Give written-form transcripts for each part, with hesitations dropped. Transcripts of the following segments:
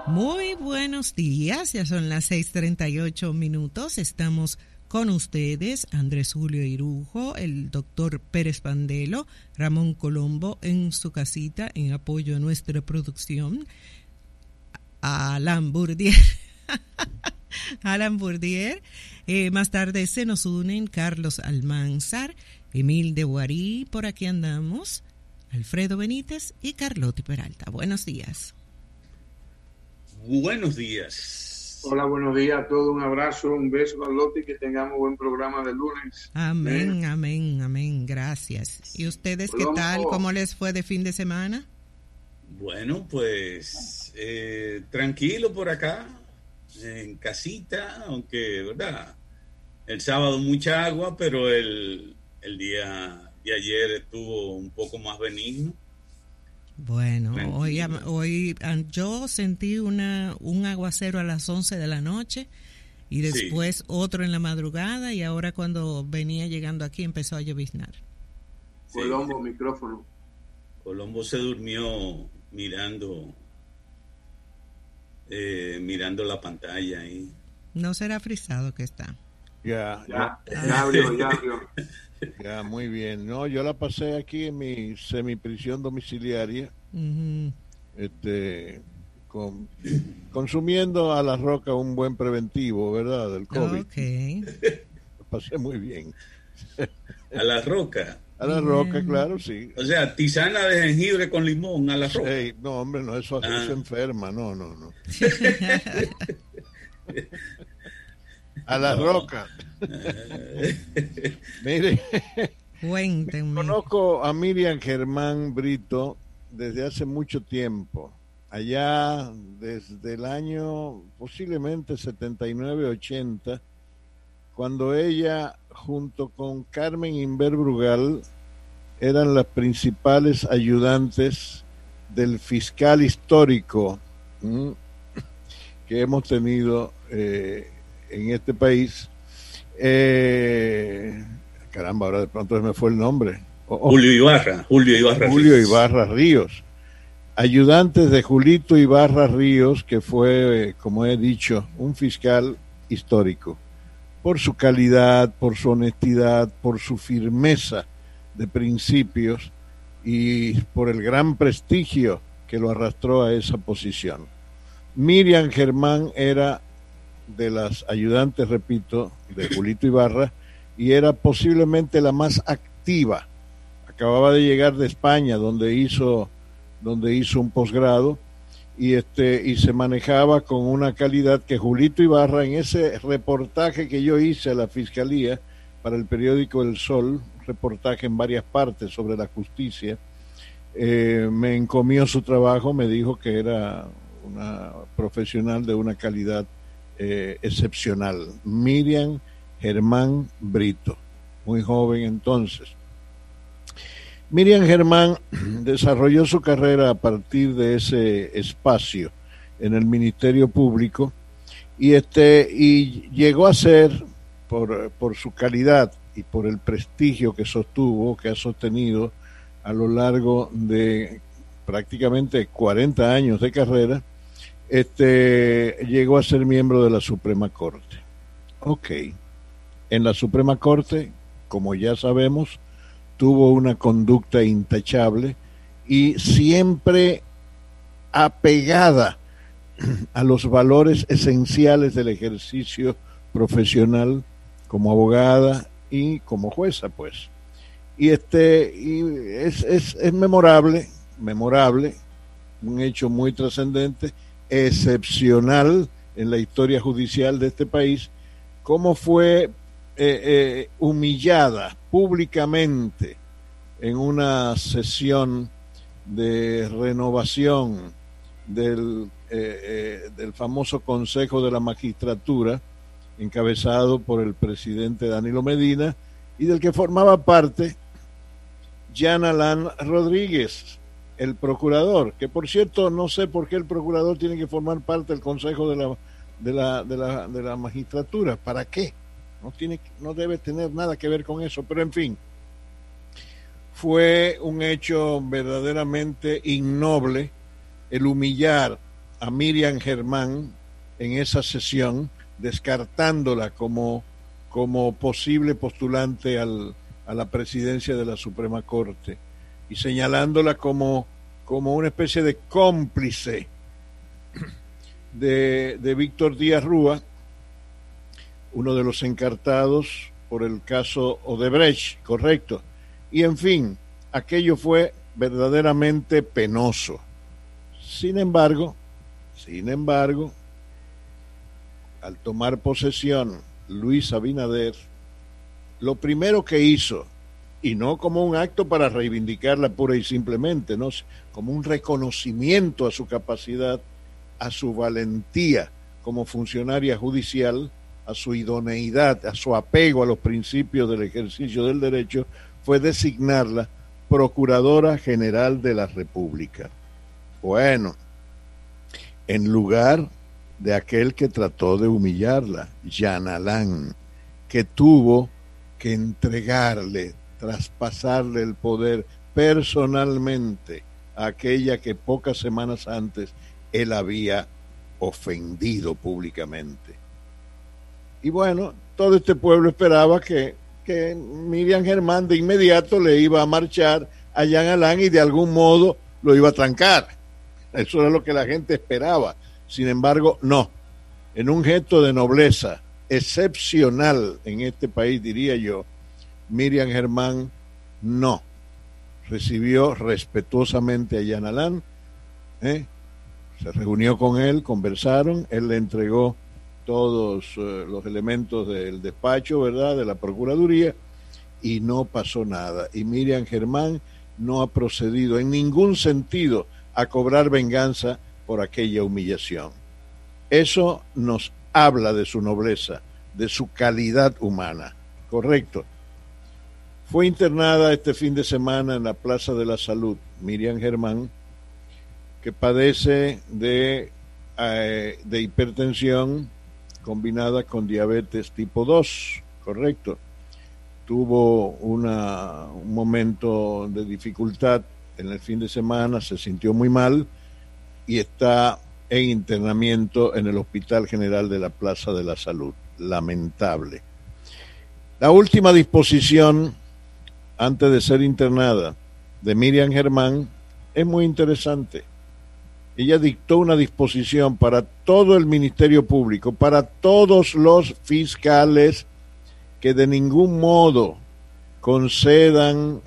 Muy buenos días, ya son las 6:38. Estamos con ustedes, Andrés Julio Irujo, el doctor Pérez Pandelo, Ramón Colombo en su casita en apoyo a nuestra producción, Alan Bourdier. Alan Bourdier. Más tarde se nos unen Carlos Almanzar, Emil de Guarí, por aquí andamos, Alfredo Benítez y Carlotti Peralta. Buenos días. Buenos días. Hola, buenos días a todos. Un abrazo, un beso, Carlotti, que tengamos buen programa de lunes. Amén, amén, amén. Gracias. ¿Y ustedes qué tal? ¿Cómo les fue de fin de semana? Bueno, pues tranquilo por acá, en casita, aunque, ¿verdad? El sábado mucha agua, pero el día de ayer estuvo un poco más benigno. Bueno, hoy yo sentí un aguacero a las 11 de la noche y después otro en la madrugada, y ahora cuando venía llegando aquí empezó a lloviznar. Sí. Colombo, micrófono. Colombo se durmió mirando la pantalla ahí. No será frisado que está. Ya abrió. Ya, muy bien. No, yo la pasé aquí en mi semiprisión domiciliaria, consumiendo a la roca un buen preventivo, ¿verdad? Del COVID. Okay. Lo pasé muy bien. ¿A la roca? A la roca, claro, sí. O sea, tisana de jengibre con limón a la roca. Hey, no, hombre, no, eso enferma, no. A la roca. Mire, cuéntenme. Conozco a Miriam Germán Brito desde hace mucho tiempo, allá desde el año posiblemente 79-80, cuando ella junto con Carmen Inver Brugal eran las principales ayudantes del fiscal histórico que hemos tenido en este país. Caramba, ahora de pronto se me fue el nombre. Julio Ibarra Ríos. Ayudantes de Julito Ibarra Ríos, que fue, como he dicho, un fiscal histórico, por su calidad, por su honestidad, por su firmeza de principios y por el gran prestigio que lo arrastró a esa posición. Miriam Germán era de las ayudantes, repito, de Julito Ibarra, y era posiblemente la más activa. Acababa de llegar de España, donde hizo un posgrado, y se manejaba con una calidad que Julito Ibarra, en ese reportaje que yo hice a la Fiscalía para el periódico El Sol, reportaje en varias partes sobre la justicia, me encomió su trabajo, me dijo que era una profesional de una calidad excepcional. Miriam Germán Brito, muy joven entonces. Miriam Germán desarrolló su carrera a partir de ese espacio en el Ministerio Público y llegó a ser, por su calidad y por el prestigio que ha sostenido a lo largo de prácticamente 40 años de carrera, llegó a ser miembro de la Suprema Corte. En la Suprema Corte, como ya sabemos, tuvo una conducta intachable y siempre apegada a los valores esenciales del ejercicio profesional como abogada y como jueza, pues. Y es memorable, un hecho muy trascendente, excepcional en la historia judicial de este país, cómo fue humillada públicamente en una sesión de renovación del famoso Consejo de la Magistratura, encabezado por el presidente Danilo Medina, y del que formaba parte Jean Alain Rodríguez, el procurador, que por cierto no sé por qué el procurador tiene que formar parte del Consejo de la Magistratura. ¿Para qué? No debe tener nada que ver con eso, pero en fin, fue un hecho verdaderamente innoble el humillar a Miriam Germán en esa sesión, descartándola como posible postulante a la presidencia de la Suprema Corte y señalándola como una especie de cómplice de Víctor Díaz Rúa, uno de los encartados por el caso Odebrecht, correcto. Y en fin, aquello fue verdaderamente penoso. Sin embargo, al tomar posesión Luis Abinader, lo primero que hizo, y no como un acto para reivindicarla pura y simplemente, no, como un reconocimiento a su capacidad, a su valentía como funcionaria judicial, a su idoneidad, a su apego a los principios del ejercicio del derecho, fue designarla Procuradora General de la República. Bueno, en lugar de aquel que trató de humillarla, Jean Alain, que tuvo que entregarle, traspasarle el poder personalmente a aquella que pocas semanas antes él había ofendido públicamente. Y bueno, todo este pueblo esperaba que Miriam Germán de inmediato le iba a marchar a Jean Alain y de algún modo lo iba a trancar. Eso era lo que la gente esperaba. Sin embargo, no. En un gesto de nobleza excepcional en este país, diría yo, Miriam Germán no. Recibió respetuosamente a Jean Alain, se reunió con él, conversaron, él le entregó todos los elementos del despacho, ¿verdad?, de la Procuraduría, y no pasó nada. Y Miriam Germán no ha procedido en ningún sentido a cobrar venganza por aquella humillación. Eso nos habla de su nobleza, de su calidad humana, ¿correcto? Fue internada este fin de semana en la Plaza de la Salud Miriam Germán, que padece de hipertensión combinada con diabetes tipo 2, ¿correcto? Tuvo un momento de dificultad en el fin de semana, se sintió muy mal y está en internamiento en el Hospital General de la Plaza de la Salud. Lamentable. La última disposición antes de ser internada de Miriam Germán es muy interesante. Ella dictó una disposición para todo el Ministerio Público, para todos los fiscales, que de ningún modo concedan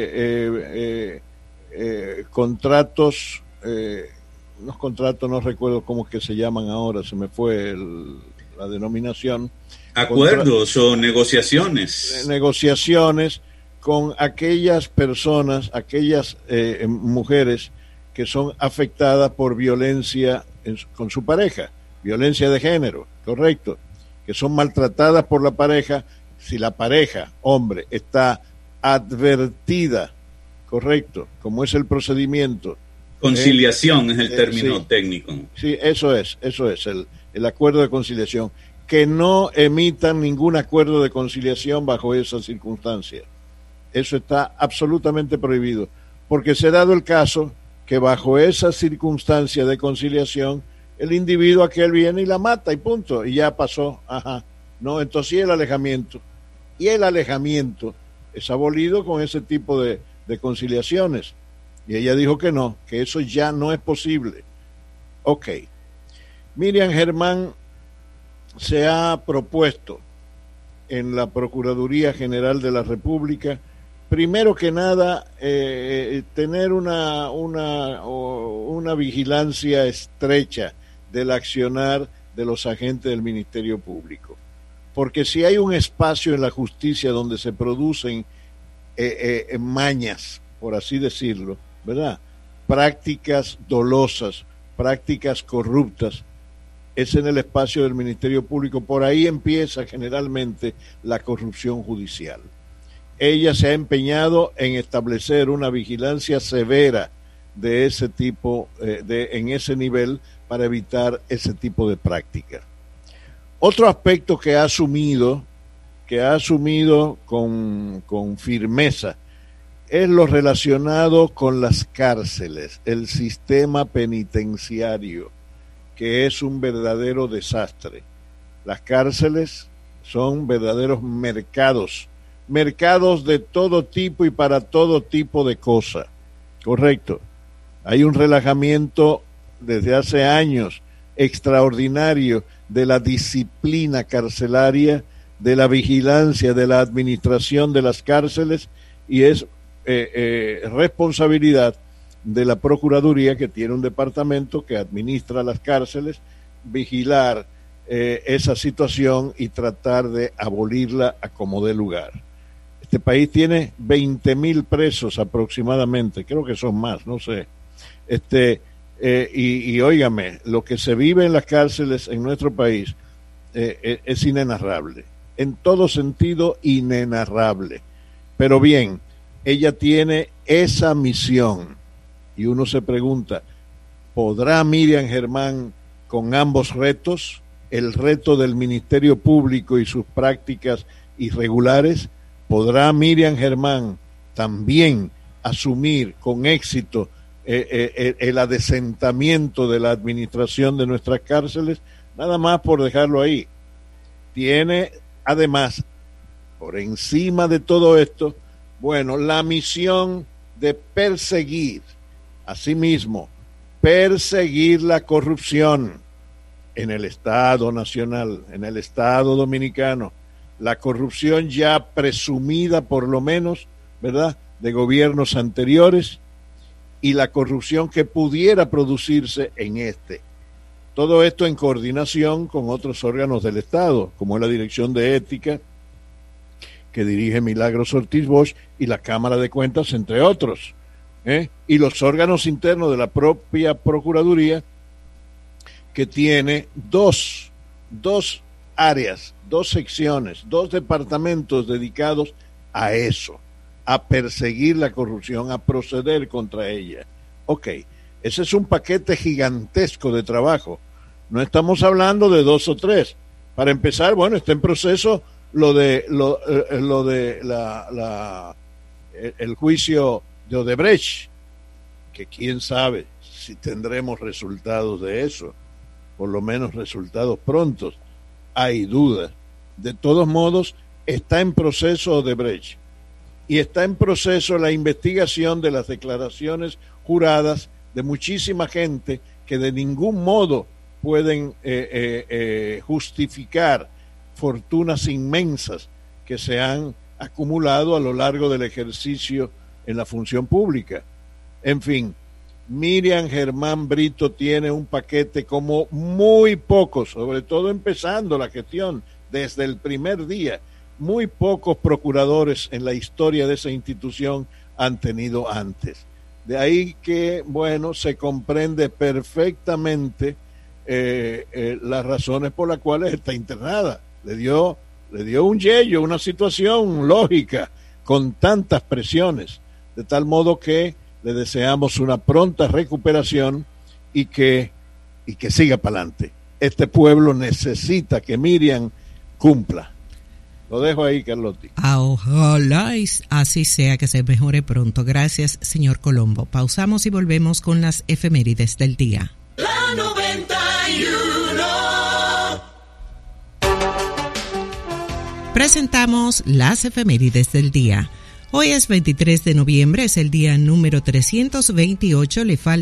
contratos, unos contratos, no recuerdo cómo es que se llaman ahora, se me fue la denominación. Acuerdos o negociaciones. Negociaciones con aquellas personas, aquellas mujeres que son afectadas por violencia con su pareja, violencia de género, correcto, que son maltratadas por la pareja. Si la pareja, hombre, está advertida, correcto, como es el procedimiento. Conciliación es el término sí, técnico. Sí, eso es, el acuerdo de conciliación. Que no emitan ningún acuerdo de conciliación bajo esas circunstancias. Eso está absolutamente prohibido, porque se ha dado el caso que bajo esa circunstancia de conciliación, el individuo aquel viene y la mata y punto, y ya pasó, no, entonces el alejamiento. Y el alejamiento es abolido con ese tipo de conciliaciones. Y ella dijo que no, que eso ya no es posible. Ok. Miriam Germán se ha propuesto en la Procuraduría General de la República, primero que nada, tener una vigilancia estrecha del accionar de los agentes del Ministerio Público. Porque si hay un espacio en la justicia donde se producen mañas, por así decirlo, ¿verdad?, prácticas dolosas, prácticas corruptas, es en el espacio del Ministerio Público. Por ahí empieza generalmente la corrupción judicial. Ella se ha empeñado en establecer una vigilancia severa de ese tipo, en ese nivel, para evitar ese tipo de práctica. Otro aspecto que ha asumido con firmeza, es lo relacionado con las cárceles, el sistema penitenciario. que es un verdadero desastre. Las cárceles son verdaderos mercados de todo tipo y para todo tipo de cosas. Correcto. Hay un relajamiento desde hace años extraordinario de la disciplina carcelaria, de la vigilancia, de la administración de las cárceles, y es responsabilidad de la Procuraduría, que tiene un departamento que administra las cárceles, vigilar esa situación y tratar de abolirla a como dé lugar. Este país tiene 20,000 presos aproximadamente, creo que son más, no sé. Y óigame, lo que se vive en las cárceles en nuestro país es inenarrable, en todo sentido inenarrable. Pero bien, ella tiene esa misión y uno se pregunta, ¿podrá Miriam Germán con ambos retos? El reto del Ministerio Público y sus prácticas irregulares. ¿Podrá Miriam Germán también asumir con éxito el adesentamiento de la administración de nuestras cárceles? Nada más por dejarlo ahí. Tiene además, por encima de todo esto, bueno, la misión de perseguir, asimismo, perseguir la corrupción en el Estado nacional, en el Estado dominicano, la corrupción ya presumida por lo menos, ¿verdad?, de gobiernos anteriores, y la corrupción que pudiera producirse en este. Todo esto en coordinación con otros órganos del Estado, como es la Dirección de Ética, que dirige Milagros Ortiz Bosch, y la Cámara de Cuentas, entre otros, y los órganos internos de la propia Procuraduría, que tiene dos áreas, dos secciones, dos departamentos dedicados a eso, a perseguir la corrupción, a proceder contra ella. Ok, ese es un paquete gigantesco de trabajo. No estamos hablando de 2 o 3. Para empezar, bueno, está en proceso el juicio de Odebrecht, que quién sabe si tendremos resultados de eso, por lo menos resultados prontos. Hay dudas. De todos modos, está en proceso Odebrecht y está en proceso la investigación de las declaraciones juradas de muchísima gente que de ningún modo pueden justificar fortunas inmensas que se han acumulado a lo largo del ejercicio en la función pública. En fin, Miriam Germán Brito tiene un paquete como muy pocos, sobre todo empezando la gestión desde el primer día. Muy pocos procuradores en la historia de esa institución han tenido antes. De ahí que, bueno, se comprende perfectamente las razones por las cuales está internada. Le dio un yello, una situación lógica, con tantas presiones, de tal modo que le deseamos una pronta recuperación y que siga para adelante. Este pueblo necesita que Miriam cumpla. Lo dejo ahí, Carlotti. Ojalá así sea, que se mejore pronto. Gracias, señor Colombo. Pausamos y volvemos con las efemérides del día. La 91. Presentamos las efemérides del día. Hoy es 23 de noviembre, es el día número 328, le falta